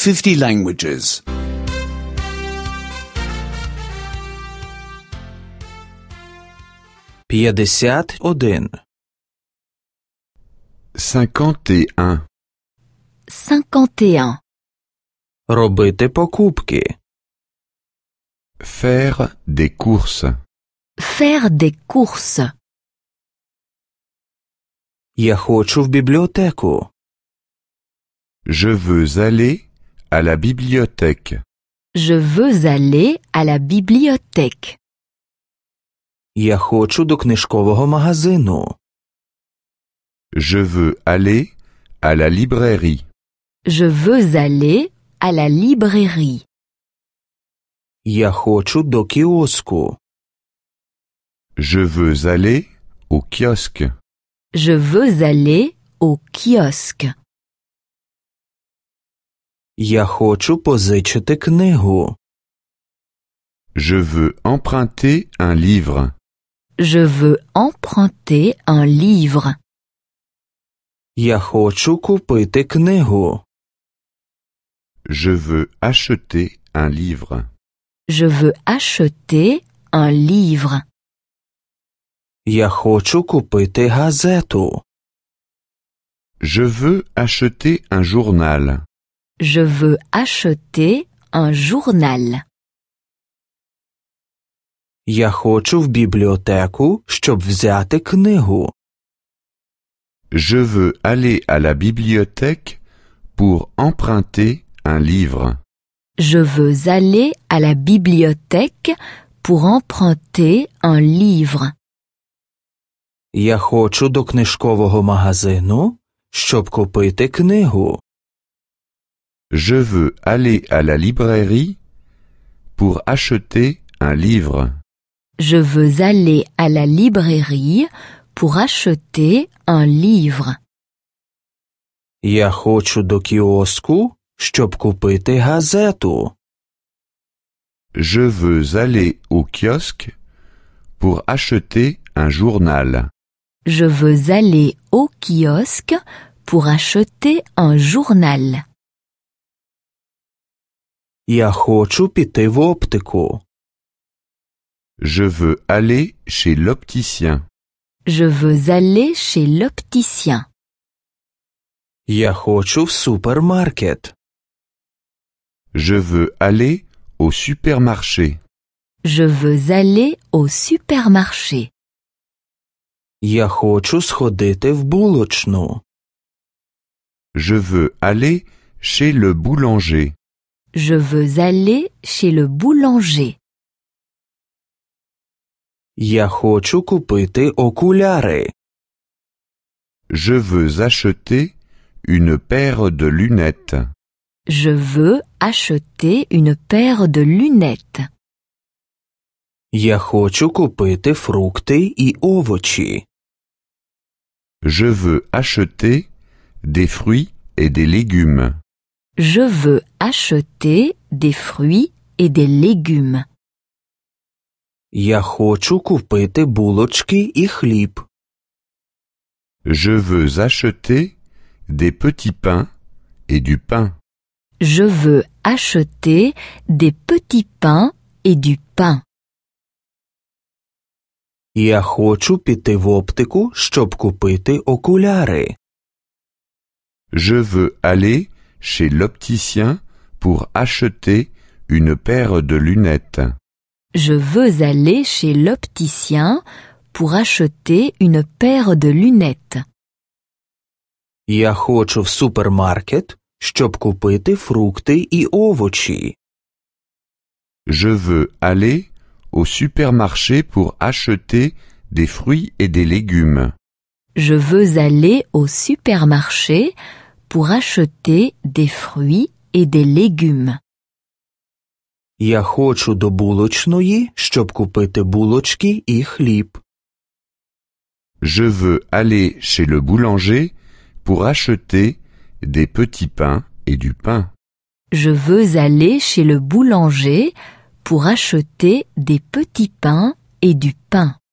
50 languages. 51. 51. 51. Робити покупки. Faire des courses. Faire des courses. Я хочу в бібліотеку. Je veux aller à la bibliothèque. Je veux aller à la bibliothèque. Я хочу до книжкового магазину. Je veux aller à la librairie. Je veux aller à la librairie. Я хочу до кіоску. Je veux aller au kiosque. Je veux aller au kiosque. Я хочу позичити книгу. Je veux emprunter un livre. Je veux emprunter un livre. Я хочу купити книгу. Je veux acheter un livre. Je veux acheter un livre. Я хочу купити газету. Je veux acheter un journal. Je veux acheter un journal. Я хочу в бібліотеку, щоб взяти книгу. Je veux aller à la bibliothèque pour emprunter un livre. Je veux aller à la bibliothèque pour emprunter un livre. Я хочу до книжкового магазину, щоб купити книгу. Je veux aller à la librairie pour acheter un livre. Je veux aller à la librairie pour acheter un livre. Я хочу до кіоску, щоб купити газету. Je veux aller au kiosque pour acheter un journal. Je veux aller au kiosque pour acheter un journal. Я хочу піти в оптику. Je veux aller chez l'opticien. Je veux aller chez l'opticien. Я хочу в супермаркет. Je veux aller au supermarché. Je veux aller au supermarché. Я хочу сходити в булочну. Je veux aller chez le boulanger. Je veux aller chez le boulanger. Я хочу купити окуляри. Je veux acheter une paire de lunettes. Je veux acheter une paire de lunettes. Я хочу купити фрукти і овочі. Je veux acheter des fruits et des légumes. Je veux acheter des fruits et des légumes. Я хочу купити булочки і хліб. Je veux acheter des petits pains et du pain. Je veux acheter des petits pains et du pain. Я хочу піти в оптику, щоб купити окуляри. Je veux aller chez l'opticien pour acheter une paire de lunettes. Je veux aller chez l'opticien pour acheter une paire de lunettes. Я хочу в супермаркет, щоб купити фрукти і овочі. Je veux aller au supermarché pour acheter des fruits et des légumes. Je veux aller au supermarché pour acheter des fruits et des légumes. Я хочу до булочної, щоб купити булочки і хліб. Je veux aller chez le boulanger pour acheter des petits pains et du pain. Je veux aller chez le boulanger pour acheter des petits pains et du pain.